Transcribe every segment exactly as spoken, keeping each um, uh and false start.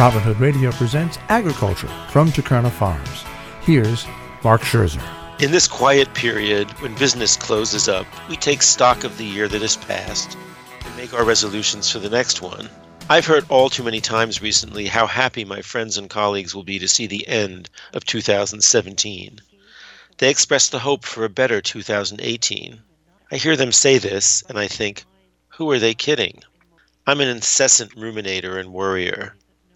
Robin Hood Radio presents Agriculture from Tukerna Farms. Here's Mark Scherzer. In this quiet period, when business closes up, we take stock of the year that has passed and make our resolutions for the next one. I've heard all too many times recently how happy my friends and colleagues will be to see the end of two thousand seventeen. They express the hope for a better two thousand eighteen. I hear them say this, and I think, who are they kidding? I'm an incessant ruminator and worrier.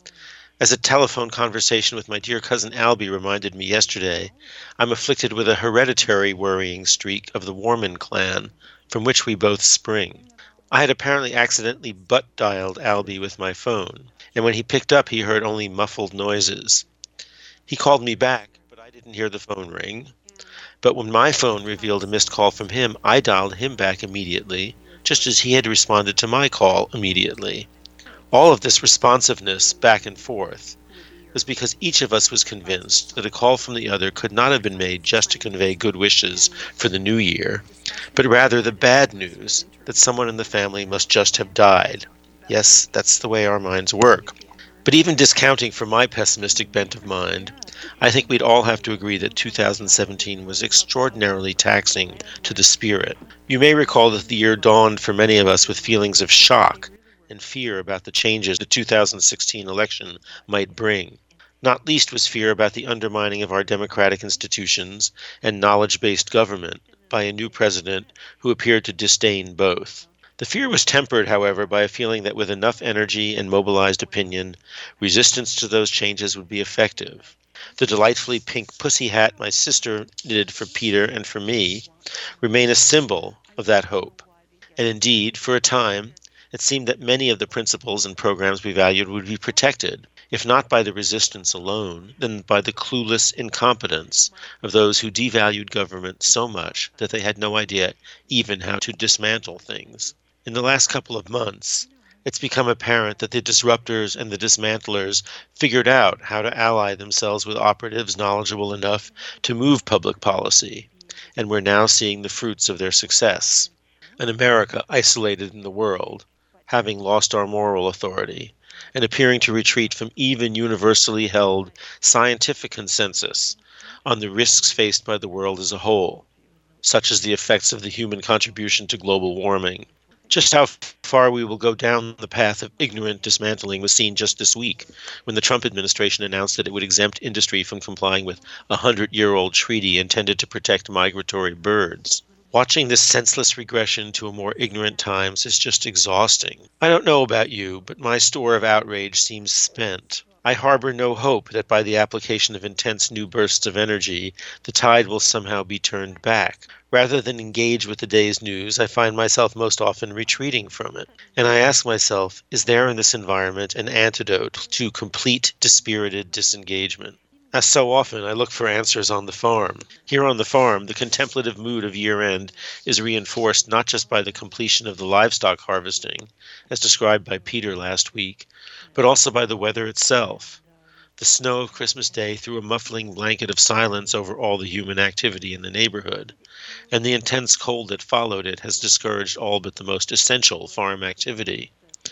As a telephone conversation with my dear cousin Albie reminded me yesterday, I'm afflicted with a hereditary worrying streak of the Warman clan, from which we both spring. I had apparently accidentally butt-dialed Albie with my phone, and when he picked up he heard only muffled noises. He called me back, but I didn't hear the phone ring. But when my phone revealed a missed call from him, I dialed him back immediately, just as he had responded to my call immediately. All of this responsiveness back and forth was because each of us was convinced that a call from the other could not have been made just to convey good wishes for the new year, but rather the bad news that someone in the family must just have died. Yes, that's the way our minds work. But even discounting for my pessimistic bent of mind, I think we'd all have to agree that two thousand seventeen was extraordinarily taxing to the spirit. You may recall that the year dawned for many of us with feelings of shock and fear about the changes the two thousand sixteen election might bring. Not least was fear about the undermining of our democratic institutions and knowledge-based government by a new president who appeared to disdain both. The fear was tempered, however, by a feeling that with enough energy and mobilized opinion, resistance to those changes would be effective. The delightfully pink pussy hat my sister knitted for Peter and for me remain a symbol of that hope. And indeed, for a time, it seemed that many of the principles and programs we valued would be protected, if not by the resistance alone, then by the clueless incompetence of those who devalued government so much that they had no idea even how to dismantle things. In the last couple of months, it's become apparent that the disruptors and the dismantlers figured out how to ally themselves with operatives knowledgeable enough to move public policy, and we're now seeing the fruits of their success. An America isolated in the world, having lost our moral authority, and appearing to retreat from even universally held scientific consensus on the risks faced by the world as a whole, such as the effects of the human contribution to global warming. Just how far we will go down the path of ignorant dismantling was seen just this week, when the Trump administration announced that it would exempt industry from complying with a hundred-year-old treaty intended to protect migratory birds. Watching this senseless regression to a more ignorant times is just exhausting. I don't know about you, but my store of outrage seems spent. I harbor no hope that by the application of intense new bursts of energy, the tide will somehow be turned back. Rather than engage with the day's news, I find myself most often retreating from it. And I ask myself, is there in this environment an antidote to complete dispirited disengagement? As so often, I look for answers on the farm. Here on the farm, the contemplative mood of year-end is reinforced not just by the completion of the livestock harvesting, as described by Peter last week, but also by the weather itself. The snow of Christmas Day threw a muffling blanket of silence over all the human activity in the neighborhood, and the intense cold that followed it has discouraged all but the most essential farm activity.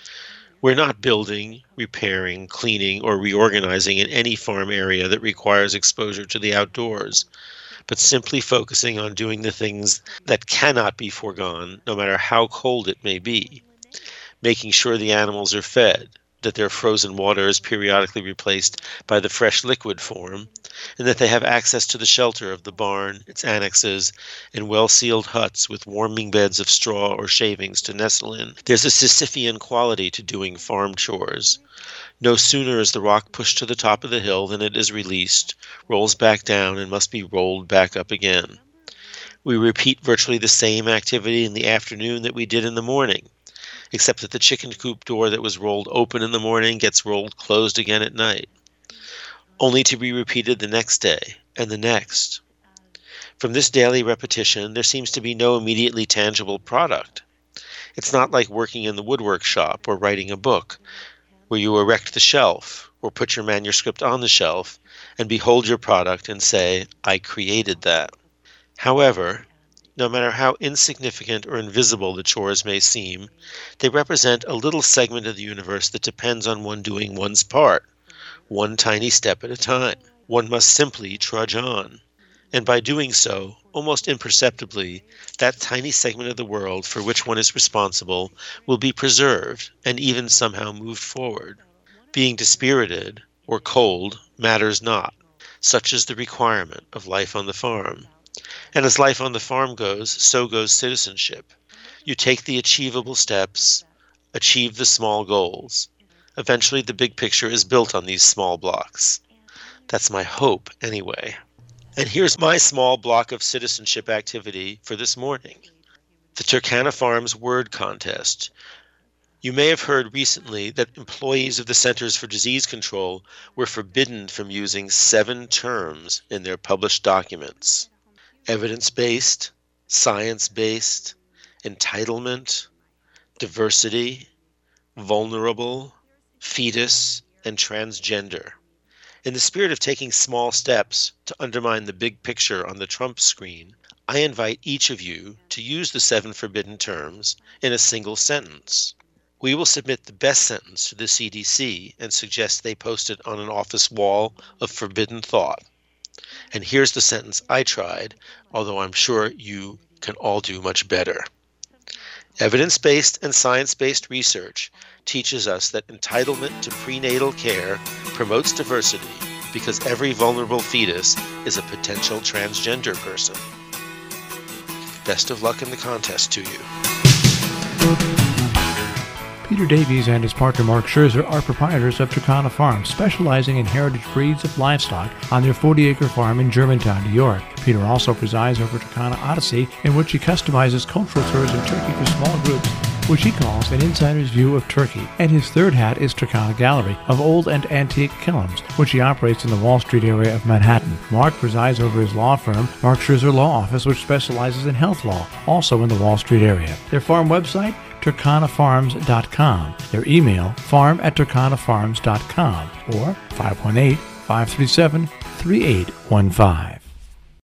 We're not building, repairing, cleaning, or reorganizing in any farm area that requires exposure to the outdoors, but simply focusing on doing the things that cannot be foregone, no matter how cold it may be. Making sure the animals are fed, that their frozen water is periodically replaced by the fresh liquid form, and that they have access to the shelter of the barn, its annexes, and well-sealed huts with warming beds of straw or shavings to nestle in. There's a Sisyphean quality to doing farm chores. No sooner is the rock pushed to the top of the hill than it is released, rolls back down, and must be rolled back up again. We repeat virtually the same activity in the afternoon that we did in the morning, except that the chicken coop door that was rolled open in the morning gets rolled closed again at night, only to be repeated the next day and the next. From this daily repetition, there seems to be no immediately tangible product. It's not like working in the woodwork shop or writing a book, where you erect the shelf or put your manuscript on the shelf and behold your product and say, I created that. However, no matter how insignificant or invisible the chores may seem, they represent a little segment of the universe that depends on one doing one's part, one tiny step at a time. One must simply trudge on. And by doing so, almost imperceptibly, that tiny segment of the world for which one is responsible will be preserved and even somehow moved forward. Being dispirited or cold matters not. Such is the requirement of life on the farm. And as life on the farm goes, so goes citizenship. You take the achievable steps, achieve the small goals. Eventually the big picture is built on these small blocks. That's my hope, anyway. And here's my small block of citizenship activity for this morning. The Turkana Farms Word Contest. You may have heard recently that employees of the Centers for Disease Control were forbidden from using seven terms in their published documents: evidence-based, science-based, entitlement, diversity, vulnerable, fetus, and transgender. In the spirit of taking small steps to undermine the big picture on the Trump screen, I invite each of you to use the seven forbidden terms in a single sentence. We will submit the best sentence to the C D C and suggest they post it on an office wall of forbidden thought. And here's the sentence I tried, although I'm sure you can all do much better. Evidence-based and science-based research teaches us that entitlement to prenatal care promotes diversity because every vulnerable fetus is a potential transgender person. Best of luck in the contest to you. Peter Davies and his partner Mark Scherzer are proprietors of Turkana Farms, specializing in heritage breeds of livestock on their forty-acre farm in Germantown, New York. Peter also presides over Turkana Odyssey, in which he customizes cultural tours of Turkey for small groups, which he calls an insider's view of Turkey. And his third hat is Turkana Gallery of old and antique kilns, which he operates in the Wall Street area of Manhattan. Mark presides over his law firm, Mark Scherzer Law Office, which specializes in health law, also in the Wall Street area. Their farm website, turkana farms dot com. Their email, farm at turkana farms dot com, or five one eight, five three seven, three eight one five.